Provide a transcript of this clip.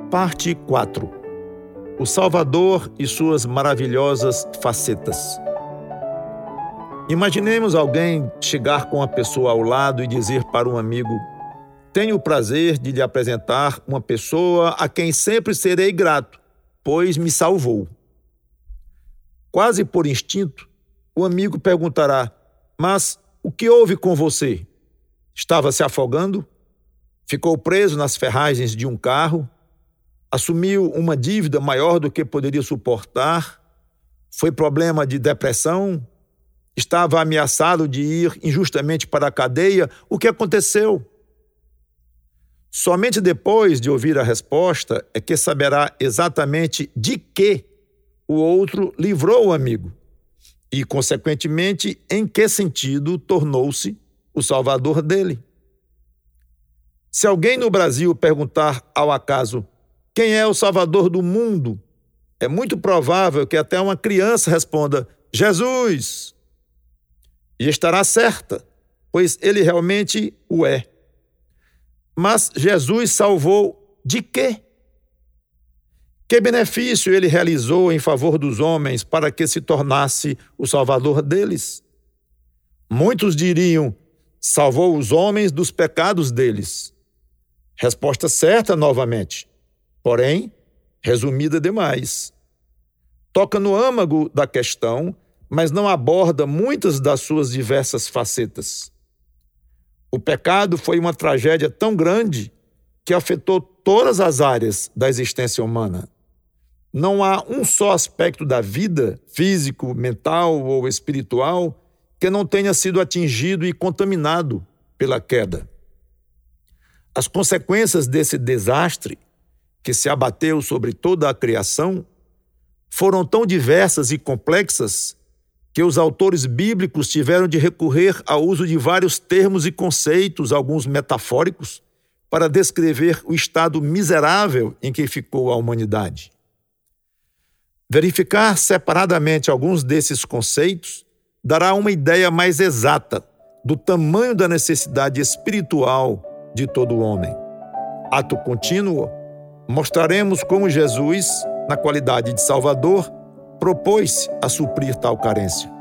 Parte 4. O Salvador e suas maravilhosas facetas. Imaginemos alguém chegar com uma pessoa ao lado e dizer para um amigo: tenho o prazer de lhe apresentar uma pessoa a quem sempre serei grato, pois me salvou. Quase por instinto, o amigo perguntará: mas o que houve com você? Estava se afogando? Ficou preso nas ferragens de um carro? Assumiu uma dívida maior do que poderia suportar? Foi problema de depressão? Estava ameaçado de ir injustamente para a cadeia? O que aconteceu? Somente depois de ouvir a resposta é que saberá exatamente de que o outro livrou o amigo e, consequentemente, em que sentido tornou-se o salvador dele. Se alguém no Brasil perguntar ao acaso: quem é o salvador do mundo? É muito provável que até uma criança responda: Jesus! E estará certa, pois ele realmente o é. Mas Jesus salvou de quê? Que benefício ele realizou em favor dos homens para que se tornasse o salvador deles? Muitos diriam: salvou os homens dos pecados deles. Resposta certa novamente, porém resumida demais. Toca no âmago da questão, mas não aborda muitas das suas diversas facetas. O pecado foi uma tragédia tão grande que afetou todas as áreas da existência humana. Não há um só aspecto da vida, físico, mental ou espiritual, que não tenha sido atingido e contaminado pela queda. As consequências desse desastre, que se abateu sobre toda a criação, foram tão diversas e complexas que os autores bíblicos tiveram de recorrer ao uso de vários termos e conceitos, alguns metafóricos, para descrever o estado miserável em que ficou a humanidade. Verificar separadamente alguns desses conceitos dará uma ideia mais exata do tamanho da necessidade espiritual de todo homem. Ato contínuo, mostraremos como Jesus, na qualidade de Salvador, propôs-se a suprir tal carência.